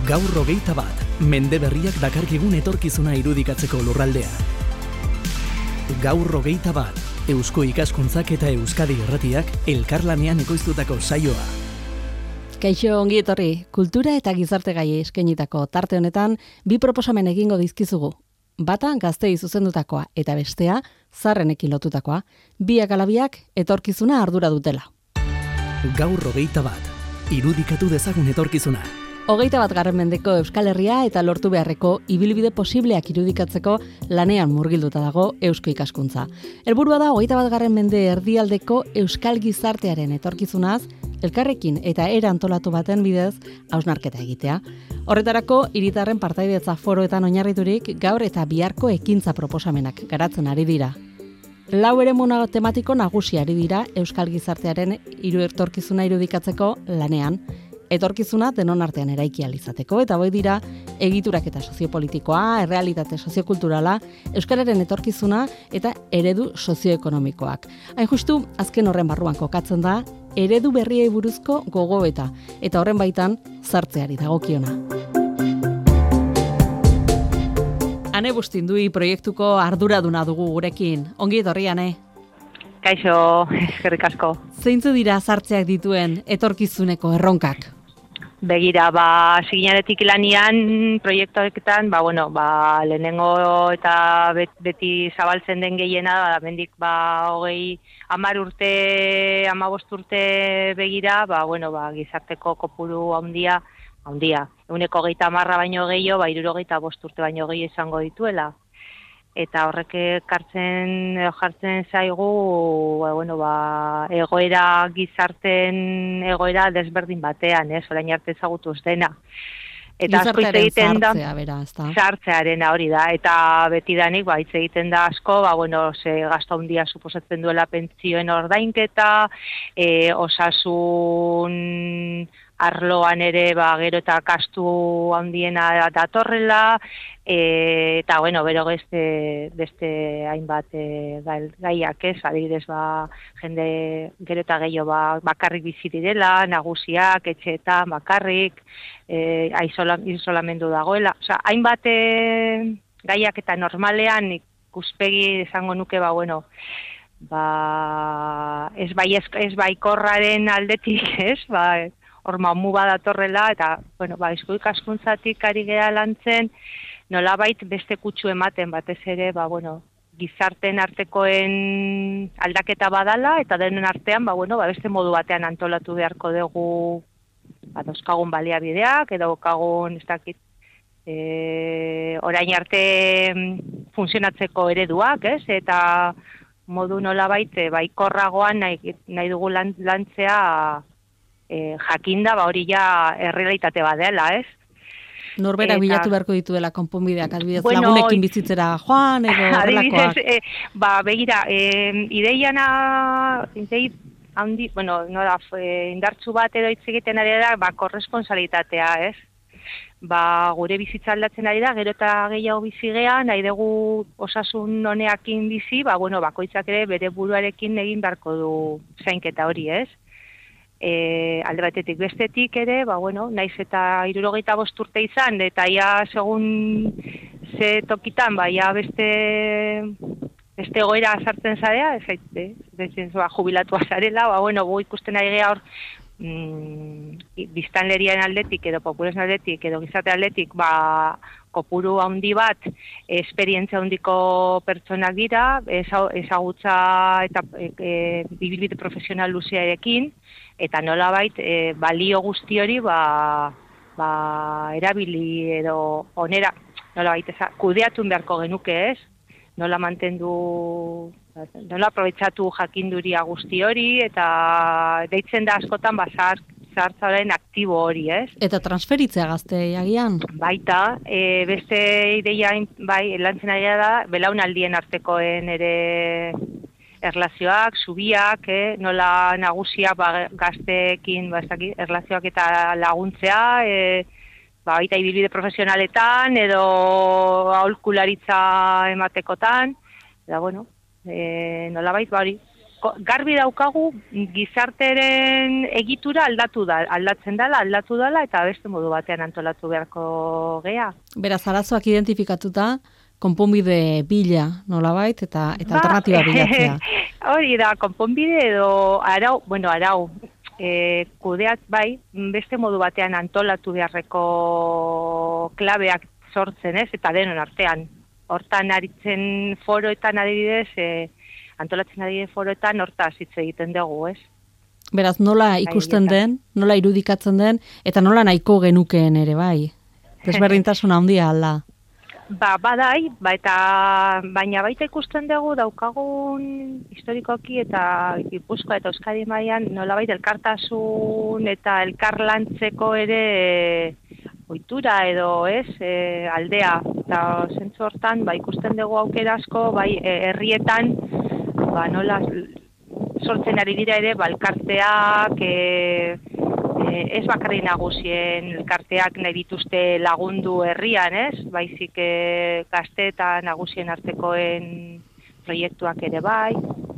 Gaur 21, mende berriak dakarkigun etorkizuna irudikatzeko lurraldea. Gaur 21, Eusko Ikaskuntzak eta Euskadi Irratiak elkarlanean ekoiztutako saioa. Kaixo, ongi etorri, kultura eta gizarte gai eskainitako tarte honetan bi proposamen egingo dizkizugu. Bata gaztei zuzendutakoa eta bestea zaharrenekin lotutakoa, biak ala biak etorkizuna ardura dutela. Gaur 21, irudikatu dezagun etorkizuna. 21. mendeko Euskal Herria eta lortu beharreko ibilbide posibleak irudikatzeko lanean murgilduta dago Eusko Ikaskuntza. Helburua da 21. mende erdialdeko euskal gizartearen etorkizunaz, elkarrekin eta era antolatu baten bidez hausnarketa egitea. Horretarako, hiritarren partaidetza foroetan oinarriturik gaur eta biharko ekintza proposamenak garatzen ari dira. Lau eremu tematiko nagusi ari dira euskal gizartearen etorkizuna irudikatzeko lanean. Etorkizuna denon artean eraiki ahal izateko, eta hoi dira egiturak eta soziopolitikoa, errealitate soziokulturala, euskararen etorkizuna eta eredu sozioekonomikoak. Hain justu, azken horren barruan kokatzen da, eredu berriei buruzko gogoeta, eta horren baitan sartzeari dagokiona. Ane Bustindui proiektuko arduraduna dugu gurekin. Ongi etorri, Ane. Kaixo, eskerrik asko. Zeintzu dira sartzeak dituen etorkizuneko erronkak? Begira, siginaretik lanian proiektuetan, lehenengo eta beti zabaltzen den gehiena, mendik 10 urte, 15 urte begira, gizarteko kopuru handia, 130 baino gehiago, 75 urte baino gehiago izango dituela. Eta horrek jartzen zaigu egoera gizarten egoera desberdin batean, orain arte ezagutuz dena. Eta asko hitz egiten da sartzearena hori da, eta betidanik hitz egiten da asko, ze gastu handia suposatzen duela pentsioen ordainketa, osasun arloan ere gero eta gastu handiena datorrela, eta bero beste hainbat gaiak ez, adibidez jende gero eta gehiago bakarrik bizi direla, nagusiak, etxeetan bakarrik, isolamendu dagoela. Hainbat gaiak eta normalean ikuspegi esango nuke ez baikorraren aldetik, ez, hor mamu badatorrela, eta, Eusko Ikaskuntzatik ari gera lantzen, nolabait beste kutsu ematen batez ere, gizarteen artekoen aldaketa badala, eta denen artean, beste modu batean antolatu beharko dugu, dauzkagun baliabideak, edo daukagun, ez dakit, orain arte funtzionatzeko ereduak, ez, eta modu nolabait baikorragoan nahi dugu lantzea, jakinda, hori ja errealitate bat dela, ez? Norberak bilatu beharko dituela konponbideak, adibidez, lagunekin bizitzera joan, edo horrelakoak? Begira, idei handi, indartsu bat edo hitz egiten ari da, korresponsalitatea, ez? Gure bizitza aldatzen ari da, gero eta gehiago bizigean, nahi dugu osasun honeakin bizi, bakoitzak ere bere buruarekin egin beharko du zainketa hori, ez? Alde batetik bestetik ere, naiz eta 75 urte izan, eta segun ze tokitan, beste egoera sartzen zarea, jubilatua zarela, ikusten ari geha hor, biztanlerian aldetik, edo populazioen aldetik, edo gizarte aldetik, kopuru handi bat, esperientzia handiko pertsonak dira, ezagutza eta ibilbide profesional luzearekin, eta nolabait balio guzti hori erabili edo onera, nolabait kudeatun beharko genuke, ez? Nola mantendu, nola aprobetxatu jakinduria guzti hori, eta deitzen da askotan zahartzaren aktibo hori, ez? Eta transferitzea gazte agian? Baita, beste ideia lantzen ari da, belaunaldien artekoen ere erlazioak, zubiak, nola nagusiak gazteekin erlazioak eta laguntzea, baita ibilbide profesionaletan edo aholkularitza ematekotan, eta nolabait hori. garbi daukagu gizarteren egitura aldatzen dela eta beste modu batean antolatu beharko gea. Beraz, arazoak identifikatuta, konponbide bila nolabait eta alternatiba bilatzea. Hori da, konponbide edo arau, kudeat bai, beste modu batean antolatu beharreko klabeak sortzen, ez? Eta denon artean. Hortan aritzen foroetan adibidez, antolatzen adibidez foroetan hortaz hitz egiten dugu, ez? Beraz, nola ikusten den, nola irudikatzen den, eta nola nahiko genukeen ere bai. Desberdintasuna handia alda. Badai, baina baita ikusten dugu daukagun historikoki eta Gipuzkoa eta Euskadi mailan nolabait elkartasun eta elkarlantzeko ere ohitura edo aldea. Eta zentzu hortan ikusten dugu aukera asko, herrietan nola sortzen ari dira ere elkarteak, ez bakarrik nagusien elkarteak nahi dituzte lagundu herrian, ez? Baizik gazte eta nagusien artekoen proiektuak ere bai.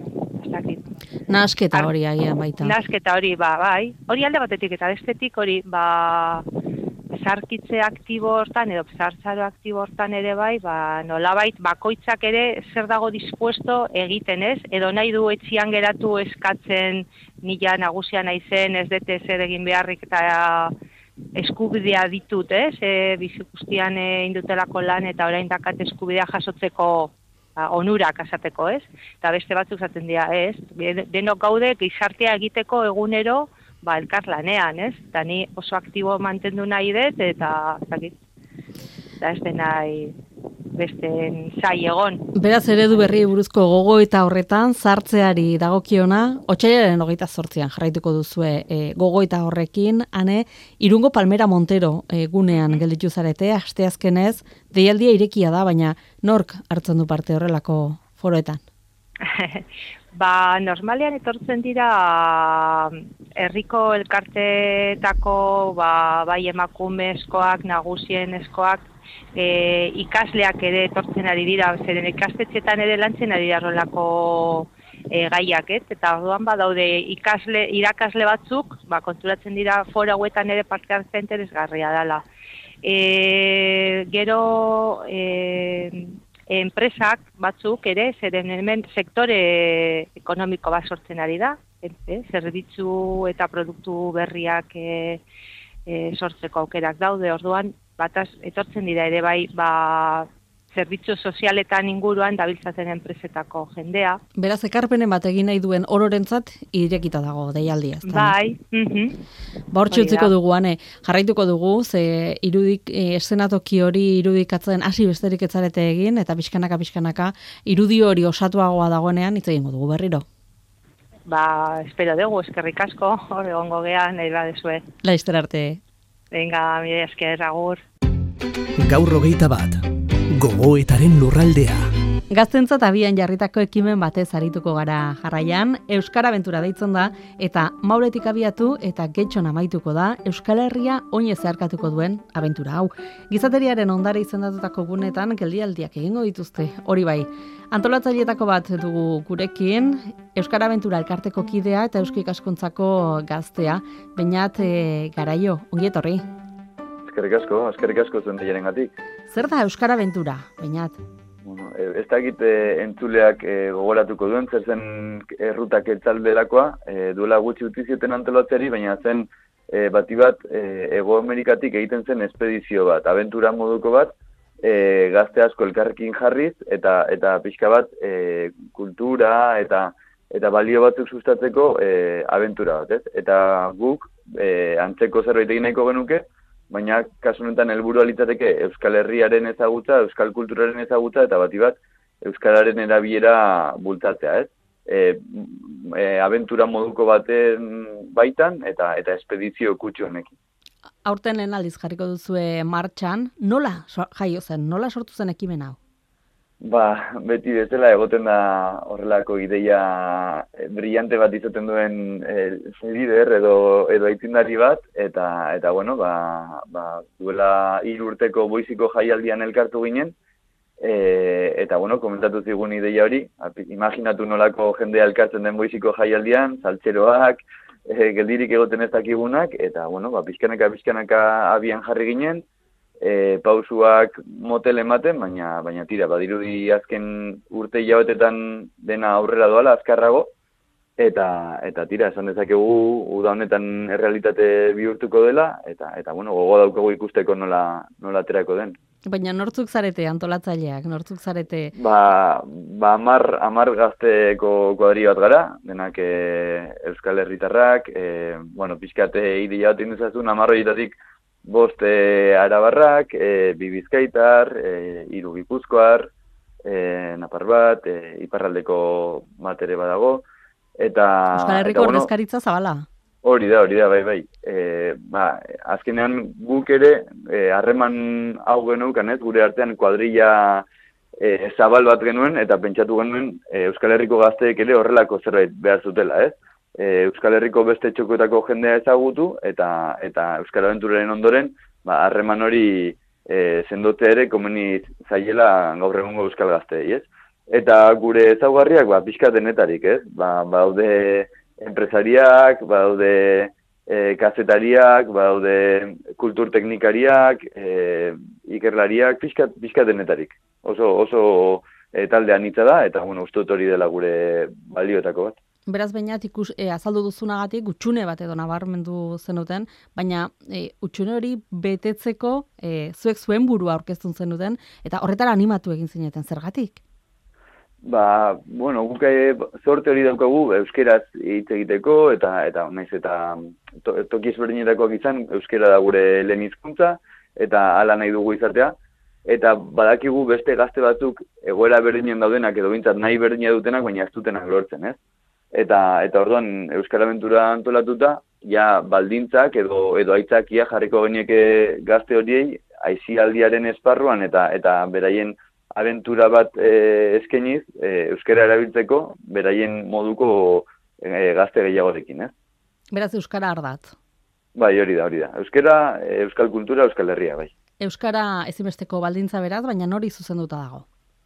Nahasketa hori agian baita. Nahasketa hori, bai. Hori alde batetik eta bestetik hori, zarkitze aktibo hortan edo zartzaro aktibo hortan ere bai, nolabait bakoitzak ere zer dago dispuesto egiten, ez? Edo nahi du etxian geratu eskatzen nila nagusia naizen, ez dute zer egin beharrik eta eskubidea ditut, ez? Bizi guztian indutelako lan eta orain dakat eskubidea jasotzeko onurak asateko, ez? Eta beste batzuk zaten dira, ez? Denok gaude gizartea egiteko egunero elkarlanean, ez? Eta ni oso aktibo mantendu nahi dut, eta ez den nahi beste zai egon. Beraz, eredu berri buruzko gogoeta horretan, sartzeari dagokiona, otsailaren 28an jarraituko duzue gogoeta horrekin, Irungo Palmera Montero gunean gelditu zarete, asteazkenez, deialdia irekia da, baina nork hartzen du parte horrelako foroetan? Normalean etortzen dira herriko elkarteetako bai emakumezkoak, nagusienezkoak, ikasleak ere etortzen ari dira, zeren ikastetxetan ere lantzen ari dira horrelako gaiak, eta orduan badaude irakasle batzuk, konturatzen dira foro hauetan ere parte hartzea interesgarria dela. Gero enpresak batzuk ere, zeren hemen sektore ekonomiko bat sortzen ari da, zerbitzu eta produktu berriak sortzeko aukerak daude, orduan bataz etortzen dira ere bai, zerbitzu sozialetan inguruan dabiltzaten enpresetako jendea. Beraz, ekarpenen bat egin nahi duen ororentzat irekita dago deialdia. Bai. Hortxe utziko dugu, jarraituko dugu, ze eszenatoki hori irudikatzen hasi besterik etzarete egin, eta pixkanaka irudi hori osatuagoa dagoenean hitz egingo dugu berriro. Espero dugu, eskerrik asko, hor egongo gean, nahi badezue. Laizter arte. Venga, mire esker, agur. Gaur 21. Gogoetaren lurraldea. Gaztentzat abian jarritako ekimen batez arituko gara jarraian, Euskara Abentura deitzen da, eta Mauretik abiatu eta Getxon amaituko da Euskal Herria oinez zeharkatuko duen abentura hau. Gizateriaren ondare izendatutako gunetan geldialdiak egingo dituzte, hori bai. Antolatzaileetako bat dugu gurekin, Euskara Abentura elkarteko kidea eta Eusko Ikaskuntzako gaztea, Beñat Garaio, ongi etorri. Eskerrik asko zuen deiarengatik. Zer da Euskara Abentura, Beñat? Ez dakit entzuleak gogoratuko duen, zer zen errutak etzalderakoa, duela gutxi utzi zioten antolatzeari, baina zen bati bat Hego Amerikatik egiten zen espedizio bat, abentura moduko bat, gazte asko elkarrekin jarriz, eta pixka bat kultura eta balio batzuk sustatzeko abentura bat, ez? Eta guk antzeko zerbait egin nahiko genuke, baina kasu honetan helburua litzateke Euskal Herriaren ezagutza, Euskal Kulturaren ezagutza, eta bati bat Euskararen erabilera bultzatzea, ez? Abentura moduko baten baitan, eta espedizio kutsu honekin. Aurten lehen aldiz jarriko duzue martxan, nola jaio zen, nola sortu zen ekimen hau? Beti bezala egoten da horrelako ideia brillante bat izaten duen lider edo aitzindari bat, eta bueno, duela 3 urteko Boiziko jaialdian elkartu ginen, eta bueno, komentatu zigun ideia hori, imaginatu nolako jendea elkartzen den Boiziko jaialdian, saltzeroak, geldirik egoten ez dakigunak, eta bueno, pixkanaka abian jarri ginen, pausuak motel ematen, baina tira, badirudi azken urte hilabetetan dena aurrera doala, azkarrago, eta tira, esan dezakegu uda honetan errealitate bihurtuko dela, eta bueno, gogo daukagu ikusteko nola aterako den. Baina nortzuk zarete antolatzaileak, nortzuk zarete? Amar gazteko kuadri bat gara, denak Euskal Herritarrak, pixkate ideia bat induzazun, 10 horietatik 5 arabarrak, 2 bizkaitar, 3 gipuzkoar, napar bat, iparraldeko bat ere badago, Euskal Herriko ordezkaritza zabala? Hori da, bai. Azkenean guk ere, harreman hau genuen, gure artean kuadrilla zabal bat genuen, eta pentsatu genuen Euskal Herriko gazteek ere horrelako zerbait behar zutela, ez? Euskal Herriko beste txokotako jendea ezagutu, eta Euskal Abenturaren ondoren, harreman hori zendote ere komeni zaiela gaur egungo Euskal gazteei, ez? Eta gure ezaugarriak, pixka denetarik, ez? Baude enpresariak, baude kazetariak, baude kulturteknikariak, ikerlariak, pixka denetarik. Oso talde anitza da, eta uste dut hori dela gure balioetako bat. Beraz, bainat, azaldu duzunagatik, utxune bat edo nabarmendu zenuten, baina utxune hori betetzeko zuek zuen burua aurkeztun zenuten, eta horretara animatu egin zineten, zergatik? Guk sorte hori daukagu euskeraz hitz egiteko, eta naiz eta toki ezberdinetakoak izan, euskera da gure lehen hizkuntza, eta hala nahi dugu izatea, eta badakigu beste gazte batzuk egoera berdinen daudenak edo bintzat nahi berdina dutenak, baina ez dutenak lortzen, ez? Eta orduan Euskal Abentura antolatuta, ja baldintzak edo aitzakia jarriko genieke gazte horiei, aisialdiaren esparruan eta beraien abentura bat eskeniz, euskara erabiltzeko, beraien moduko gazte gehiagorekin, ez? Beraz, euskara ardatz. Bai, hori da. Euskara, euskal kultura, euskal herria, bai. Euskara ezinbesteko baldintza beraz, baina nori zuzenduta dago?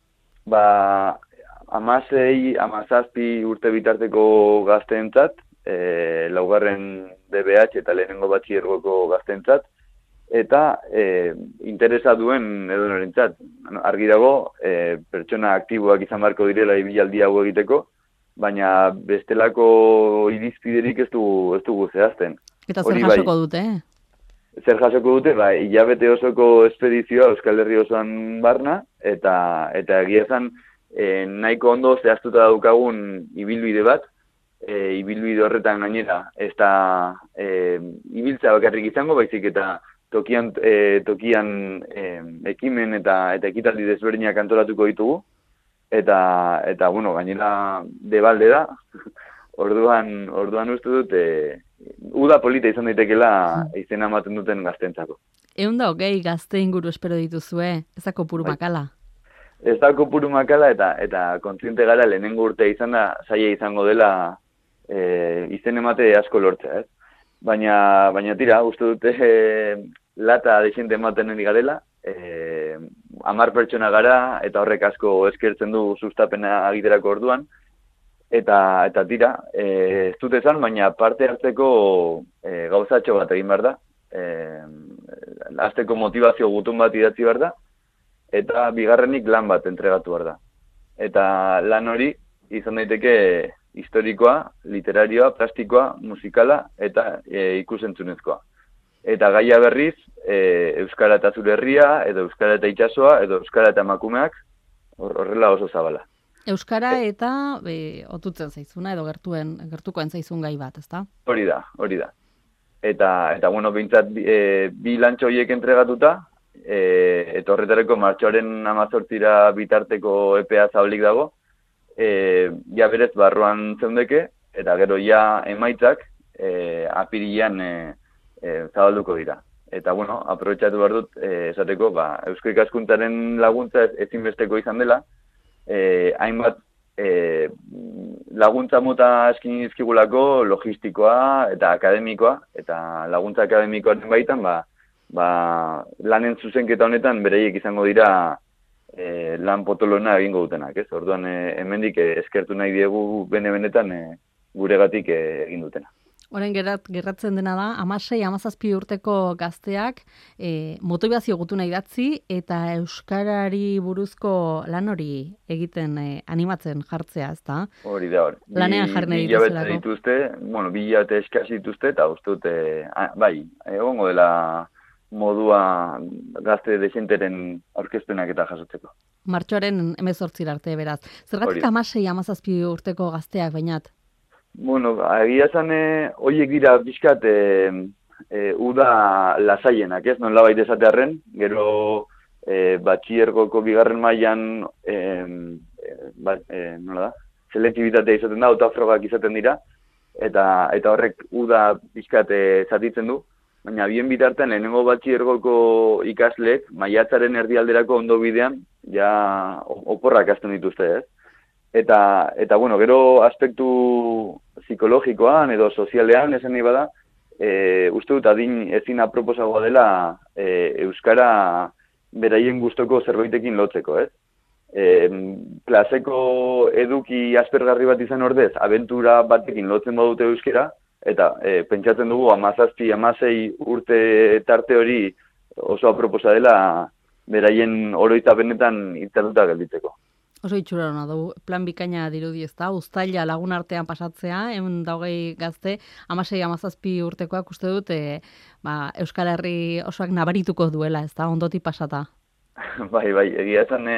16-17 urte bitarteko gazteentzat, 4. DBH eta lehenengo batxillergoko gazteentzat, eta interesa duen edonorentzat. Argi dago, pertsona aktiboak izan beharko direla ibilaldi hau egiteko, baina bestelako irizpiderik ez dugu zehazten. Eta zer jasoko dute, Zer jasoko dute, hilabete osoko espedizioa Euskal Herri osoan barna, eta egia esan nahiko ondo zehaztuta daukagun ibilbide bat, ibilbide horretan gainera, ez da ibiltza bakarrik izango, baizik eta tokian ekimen eta ekitaldi desberdinak antolatuko ditugu, eta gainera debalde da, orduan uste dut, uda polita izan daitekela izena ematen duten gaztentzako. 120 gazte inguru espero dituzue, ez da kopuru makala? Ez da kopuru makala eta kontziente gara lehenengo urte izan da, zaila izango dela izen emate asko lortzea, ez? Baina tira, uste dute lata desiente ematen ari garela, 10 pertsona gara eta horrek asko eskertzen du sustapena egiterako orduan, eta tira, ez dut esan, baina parte hartzeko gauzatxo bat egin behar da, hasteko motivazio gutun bat idatzi behar da, eta bigarrenik lan bat entregatu behar da. Eta lan hori izan daiteke historikoa, literarioa, plastikoa, musikala eta ikusentzunezkoa. Eta gaia berriz, Euskara eta zure herria, edo Euskara eta itsasoa, edo Euskara eta emakumeak, horrela oso zabala. Euskara eta otutzen zaizuna, edo gertukoen zaizun gai bat, ezta? Hori da. Eta behintzat, bi lantxo horiek entregatuta, eta horretareko martxoaren 18 bitarteko EPA zabalik dago, ja berez barruan zeundeke, eta gero ja emaitzak apirilean zabalduko dira. Eta, aprobetxatu behar dut, esateko, Eusko Ikaskuntzaren laguntza ezinbesteko izan dela, hainbat laguntza mota eskini dizkigulako logistikoa eta akademikoa, eta laguntza akademikoaren baitan, lanen zuzenketa honetan bereiek izango dira lan potolona egingo dutenak, ez? Orduan hemendik eskertu nahi diegu benetan guregatik egin dutena. Orain gerratzen dena da, 16-17 urteko gazteak motivazio gutuna idatzi eta euskarari buruzko lan hori egiten animatzen jartzea, ezta? Hori da, hori. Lanean jarri nahi dituzulako. dituzte, 2 hilabete eskasi dituzte, eta uste dute, bai, egongo dela modua gazte desenteren aurkezpenak eta jasotzeko. Martxoaren 18 arte, beraz. Zergatik 16-17 urteko gazteak bainat? Bueno, egia zan, horiek dira bizkat uda lasaienak, ez? Nolabait esatearren, gero batxiergoko bigarren mailan nola da? Selektibitatea izaten da, hautafrogak izaten dira, eta horrek uda bizkat zatitzen du, baina bien bitartean lehenengo batxiergoko ikasleek maiatzaren erdialderako ondo bidean ja oporrak hasten dituzte, ez? Eta bueno, gero aspektu psikologikoan edo sozialean esan nahi bada, uste dut adin ezin aproposagoa dela euskara beraien gustoko zerbaitekin lotzeko, ez? Klaseko eduki aspergarri bat izan ordez, abentura batekin lotzen badute euskara, eta pentsatzen dugu 17-16 urte tarte hori oso aproposa dela beraien oroitapenetan itzatuta gelditzeko. Oso itxurarona du, plan bikaina dirudi ezta, uztaila lagun artean pasatzea, 120 gazte, 16-17 urtekoak uste dut, Euskal Herri osoak nabarituko duela, ezta, ondoti pasata. Bai, egia esan,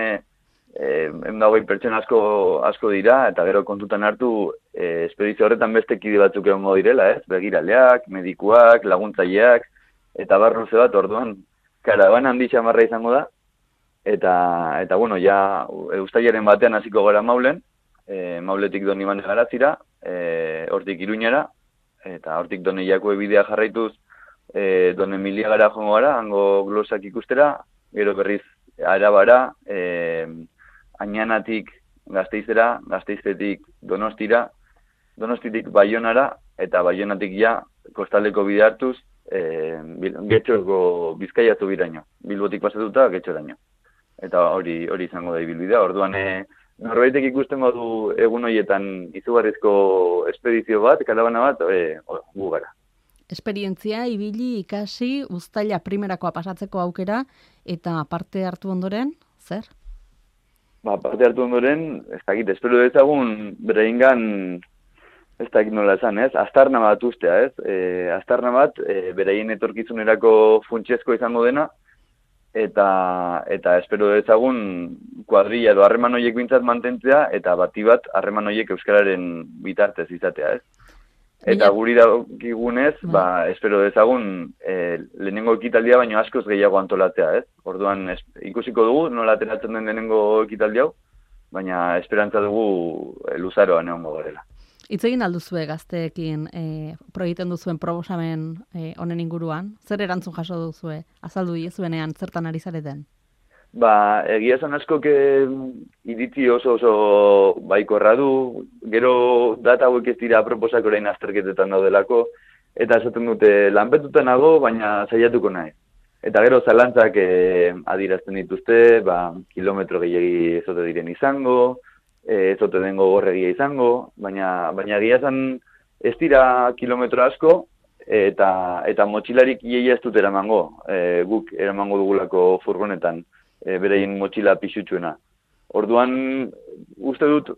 120 pertsona asko dira, eta gero kontutan hartu, espedizio horretan beste kide batzuk egongo direla, ez? Begiraleak, medikuak, laguntzaileak, eta barruze bat, orduan, karaban handi xamarra izango da, eta bueno, ja uztailaren batean hasiko gara Maulen, Mauletik Donibane Garatzira, hortik Iruñara, eta hortik Doneiako bidea jarraituz, Don Emilia gara joango gara, hango glosak ikustera, gero berriz Arabara, Añanatik Gasteizera, Gasteiztetik Donostira, Donostitik Baionara, eta Baionatik ja kostaleko bidea hartuz, Getxoko Bizkaiatu biraino, Bilbotik pasatuta Getxoraino. Eta hori izango da ibilbidea. Orduan, norbaitek ikusten du egun horietan izugarrizko espedizio bat, karabana bat, gu gara. Esperientzia, ibili, ikasi, uztaila primerakoa pasatzeko aukera, eta parte hartu ondoren, zer? Parte hartu ondoren, ez dakit, espero dezagun bereingan, ez dakit nola esan, ez? Aztarna bat ustea, ez? Aztarna bat, beraien etorkizunerako funtsezko izango dena, eta espero dezagun kuadrilla edo harreman horiek bintzat mantentzea, eta bati bat harreman horiek euskararen bitartez izatea, ez? Eta guri dakigunez, espero dezagun lehenengo ekitaldia baino askoz gehiago antolatzea, ez? Orduan ikusiko dugu nola ateratzen den lehenengo ekitaldi hau, baina esperantza dugu luzaroan egongo garela. Hitz egin alduzue gazteekin proiekten duzuen proposamen honen inguruan? Zer erantzun jaso duzue? Azaldu diezuenean zertan ari zareten? Egia esan askok iritzi oso baikorra du, gero data hauek ez dira proposak orain azterketetan daudelako, eta esaten dute lanpetuta nago, baina saiatuko nahi. Eta gero zalantzak adierazten dituzte, kilometro gehiagi ezote diren izango, ezote dengo gorregia izango, baina egia esan ez dira kilometro asko, eta motxilarik ieia ez dut eramango, guk eramango dugulako furgonetan, beraien motxila pisutsuena. Orduan, uste dut,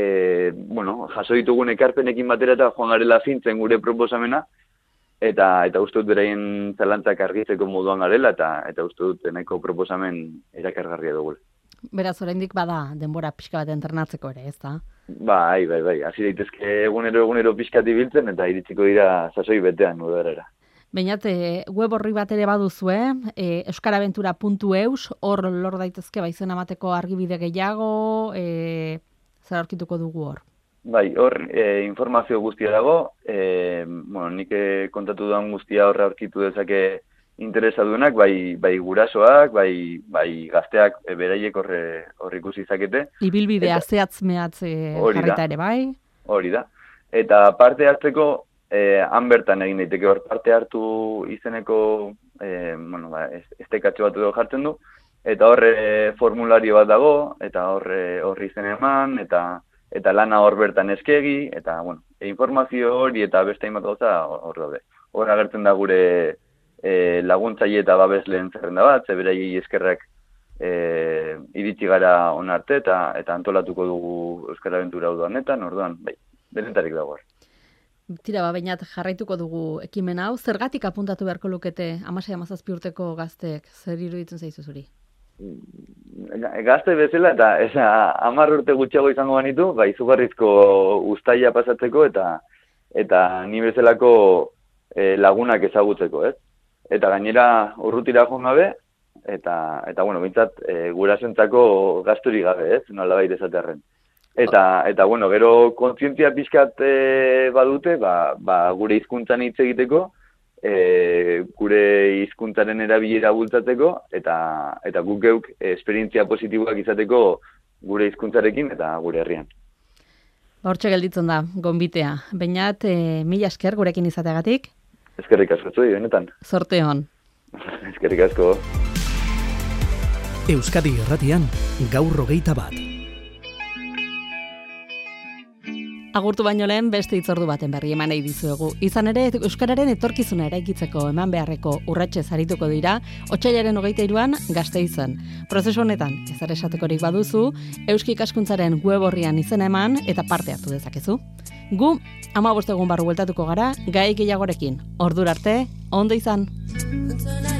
jaso ditugun ekarpenekin batera eta joan garela fintzen gure proposamena, eta uste dut beraien zalantzak argitzeko moduan garela, eta uste dut nahiko proposamen erakargarria dugula. Beraz, oraindik bada denbora pixka bat entrenatzeko ere, ez da? Bai. Hasi daitezke egunero pixkat ibiltzen, eta iritsiko dira sasoi betean udarera. Bainat, web horri bat ere baduzue, euskaraventura.eus, hor lor daitezke izena emateko argibide gehiago, zer aurkituko dugu hor? Bai, hor informazio guztia dago, nik kontatu duan guztia horre aurkitu dezake interesadunak, bai gurasoak, bai gazteak beraiek hor ikusi izakete. Ibilbidea zehatz mehatz jarrita ere, bai? Hori da. Eta parte hartzeko, han bertan egin daiteke hor parte hartu izeneko estekatxo bat edo jartzen du, Eta horre formulario bat dago, eta horri izen eman, eta lana hor bertan eskegi, eta, bueno, informazio hori eta beste hainbat gauza hor daude. Hor agertzen da gure laguntzaile eta babesleen zerrenda bat, zeberaiei eskerrak iritsi gara onarte eta antolatuko dugu Euskal Abentura honetan, orduan, bai, denetarik dago hor. Tira, bainat jarraituko dugu ekimen hau, zergatik apuntatu beharko lukete 16-17 urteko gazteek, zer iruditzen zaizu zuri? Gazte bezala eta 10 urte gutxiago izango banitu, izugarrizko uztaila pasatzeko eta ni bezalako lagunak ezagutzeko, ez? Eta gainera urrutira joan gabe, eta bueno, bintzat gurasoentzako gasturik gabe, ez? Nolabait esatearren. Eta bueno, gero kontzientzia pixkat badute, gure hizkuntzan hitz egiteko, gure hizkuntzaren erabilera bultzatzeko, eta guk geuk esperientzia positiboak izateko gure hizkuntzarekin eta gure herrian. Hortxe gelditzen da, gonbitea. Beñat, mila esker gurekin izateagatik. Eskerrik asko zuei, benetan. Zorte hon. Eskerrik asko. Euskadi Irratian, gaur 21. Agurtu baino lehen beste hitzordu baten berri eman nahi dizuegu. Izan ere, euskararen etorkizuna eraikitzeko eman beharreko urratsez arituko dira, otsailaren 23an Gasteizen. Prozesu honetan, ezer esatekorik baduzu, Euski Ikaskuntzaren web orrian izena eman eta parte hartu dezakezu. Gu 15 egun barru bueltatuko gara, gai gehiagorekin. Ordura arte, ondo izan!